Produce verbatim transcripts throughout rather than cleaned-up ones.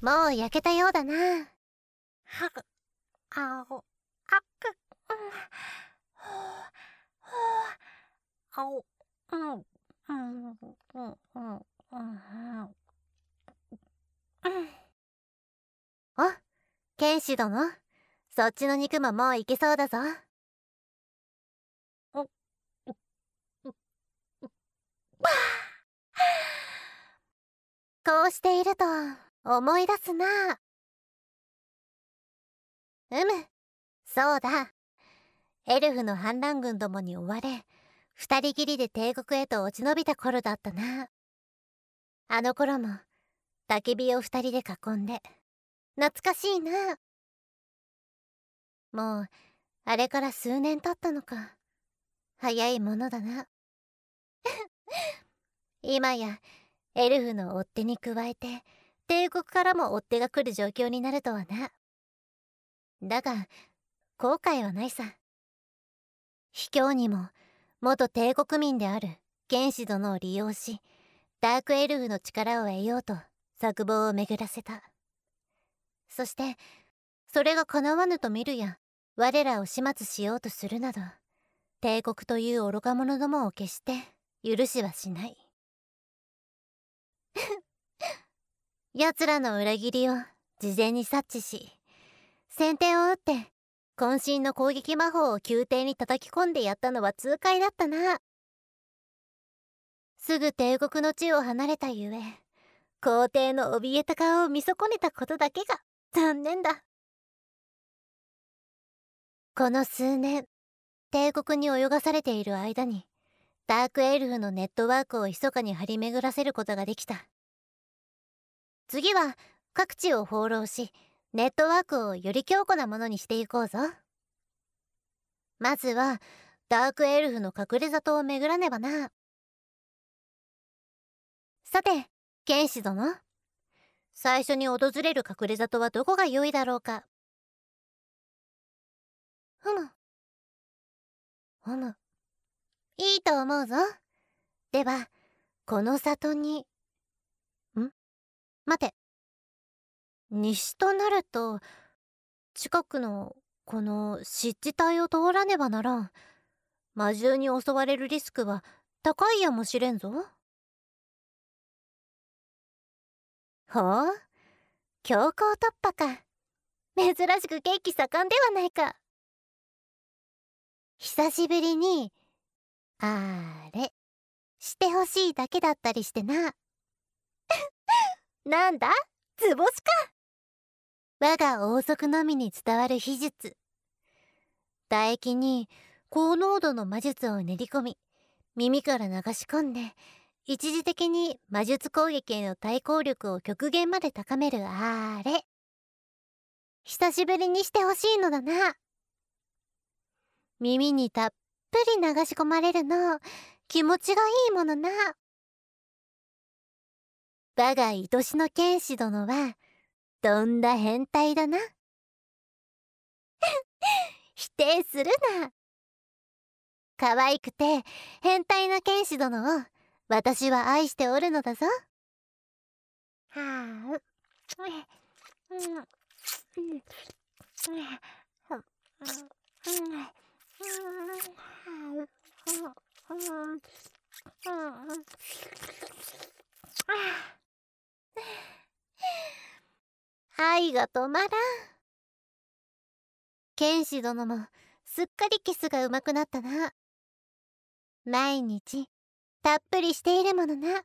もう焼けたようだな。 はぐ、あお、あく、うん、ほう、ほう、あお、うん、うん、うん、うん、うん、うん。 お、剣士殿、そっちの肉ももういけそうだぞ。 お、お、お、 こうしていると思い出すな。うむ、そうだ。エルフの反乱軍どもに追われ、二人きりで帝国へと落ち延びた頃だったな。あの頃も焚き火を二人で囲んで、懐かしいな。もうあれから数年経ったのか。早いものだな。今やエルフの追っ手に加えて帝国からも追っ手が来る状況になるとはな。だが後悔はないさ。卑怯にも元帝国民である剣士殿を利用し、ダークエルフの力を得ようと策謀を巡らせた。そしてそれが叶わぬと見るや、我らを始末しようとするなど、帝国という愚か者どもを決して許しはしない。奴らの裏切りを事前に察知し、先手を打って渾身の攻撃魔法を宮廷に叩き込んでやったのは痛快だったな。すぐ帝国の地を離れたゆえ、皇帝の怯えた顔を見損ねたことだけが残念だ。この数年帝国に泳がされている間に、ダークエルフのネットワークを密かに張り巡らせることができた。次は各地を放浪し、ネットワークをより強固なものにしていこうぞ。まずはダークエルフの隠れ里を巡らねばな。さて剣士殿、最初に訪れる隠れ里はどこが良いだろうか。ふむふむ、いいと思うぞ。ではこの里に、ん待て、西となると近くのこの湿地帯を通らねばならん。魔獣に襲われるリスクは高いやもしれんぞ。ほう、強行突破か。珍しく血気盛んではないか。久しぶりにあれしてほしいだけだったりしてな。なんだ、図星か。我が王族のみに伝わる秘術。唾液に高濃度の魔術を練り込み、耳から流し込んで一時的に魔術攻撃への対抗力を極限まで高めるあれ。久しぶりにしてほしいのだな。耳にたっぷり流し込まれるの気持ちがいいものな。我が愛しの剣士殿はとんだ変態だな。否定するな。可愛くて変態な剣士殿を私は愛しておるのだぞ。 はあ、うん、うん、うん、うん、 愛が止まらん。剣士殿もすっかりキスがうまくなったな。毎日たっぷりしているものな。ん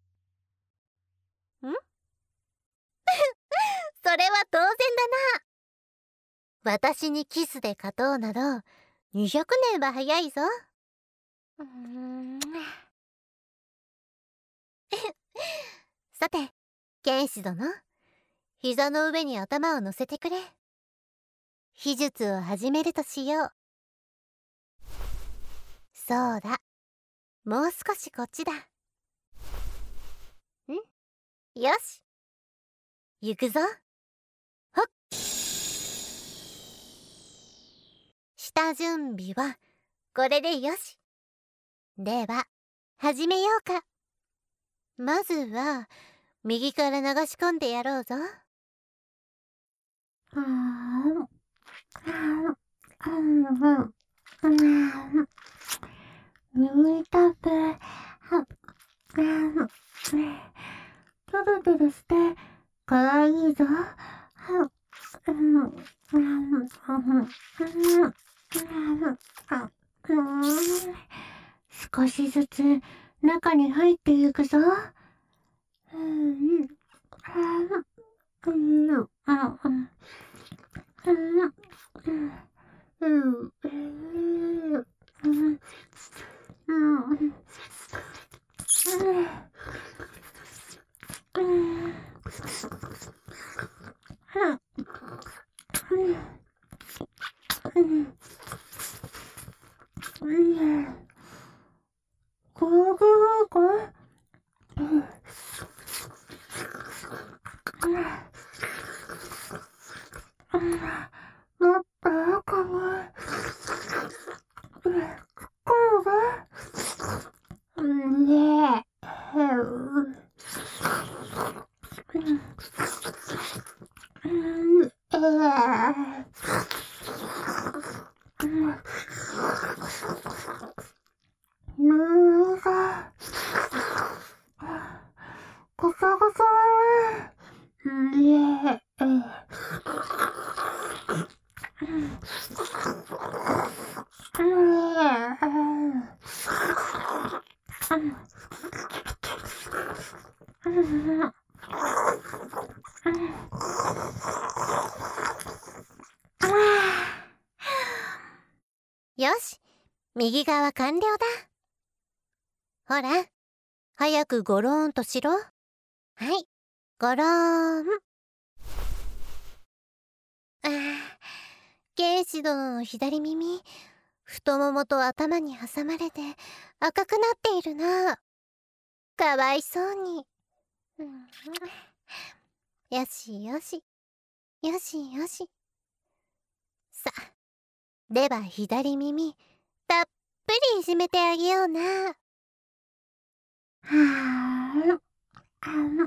それは当然だな。私にキスで勝とうなどにひゃくねんは早いぞ。 うん、 さて剣士殿、膝の上に頭を乗せてくれ。秘術を始めるとしよう。そうだ、もう少しこっちだ。んよし、行くぞ。ほっ。下準備はこれでよし。では始めようか。まずは右から流し込んでやろうぞ。 眠いたぷ。トゥルトゥルしてかわいいぞ。少しずつ中に入っていくぞ。このくらいかもっと赤に。こうがねなんかごさごさねえよし、右側完了だ。ほら、早くゴローンとしろ。はい、ゴローン。ああ、剣士殿の左耳、太ももと頭に挟まれて赤くなっているな。かわいそうに。うん、よしよし、よしよし。さ、では左耳、たっぷりいじめてあげような。 はあ、あの、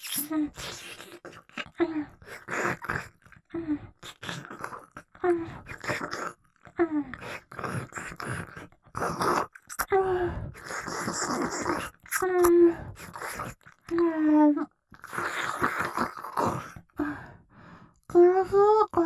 気のせいか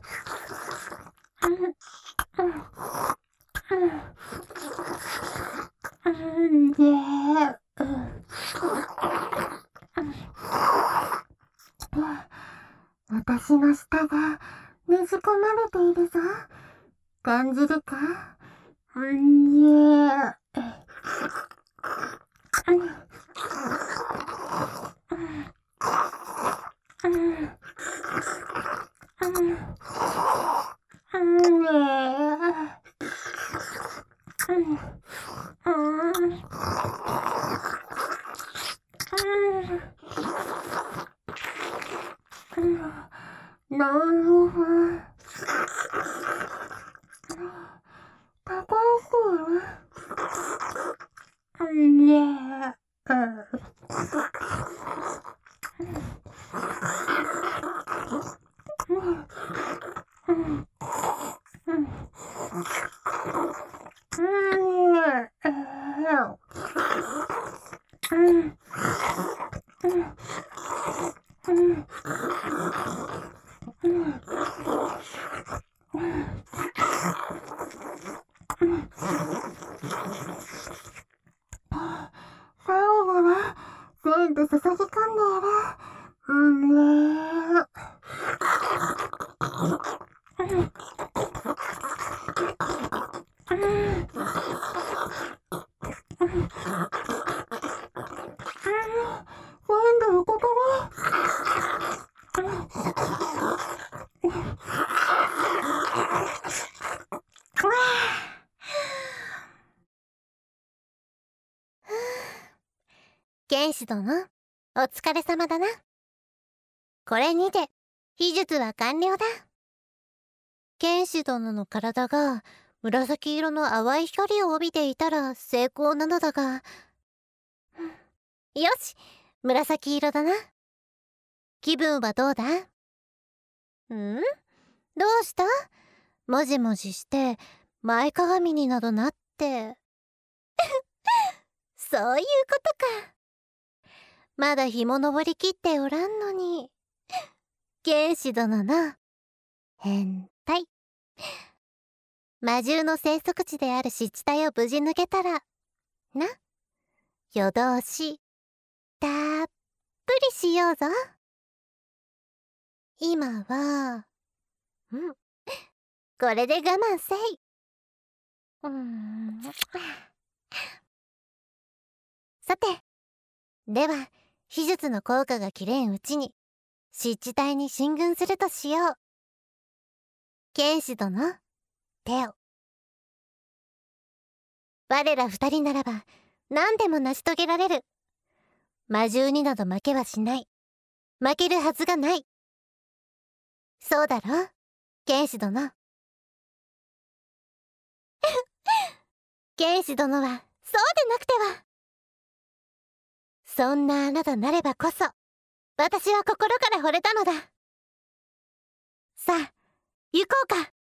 私の舌がねじ込まれているぞ。感じるか？んねえ。なるほど。高くねえ。最後は全部注ぎ込んでいる。うんねなんだよ、ここは。 剣士殿、お疲れ様だな。これにて、秘術は完了だ。剣士殿の体が紫色の淡い光を帯びていたら成功なのだが、よし、紫色だな。気分はどうだ？ ん？どうした？もじもじして前かがみになどなって。そういうことか。まだ日も昇りきっておらんのに。剣士殿の変態。魔獣の生息地である湿地帯を無事抜けたらな、夜通したっぷりしようぞ。今はうんこれで我慢せい。うーんさて、では秘術の効果が切れんうちに湿地帯に進軍するとしよう。剣士殿、手を。我ら二人ならば何でも成し遂げられる。魔獣になど負けはしない。負けるはずがない。そうだろ、剣士殿。剣士殿はそうでなくては。そんなあなたなればこそ私は心から惚れたのだ。さあ行こうか。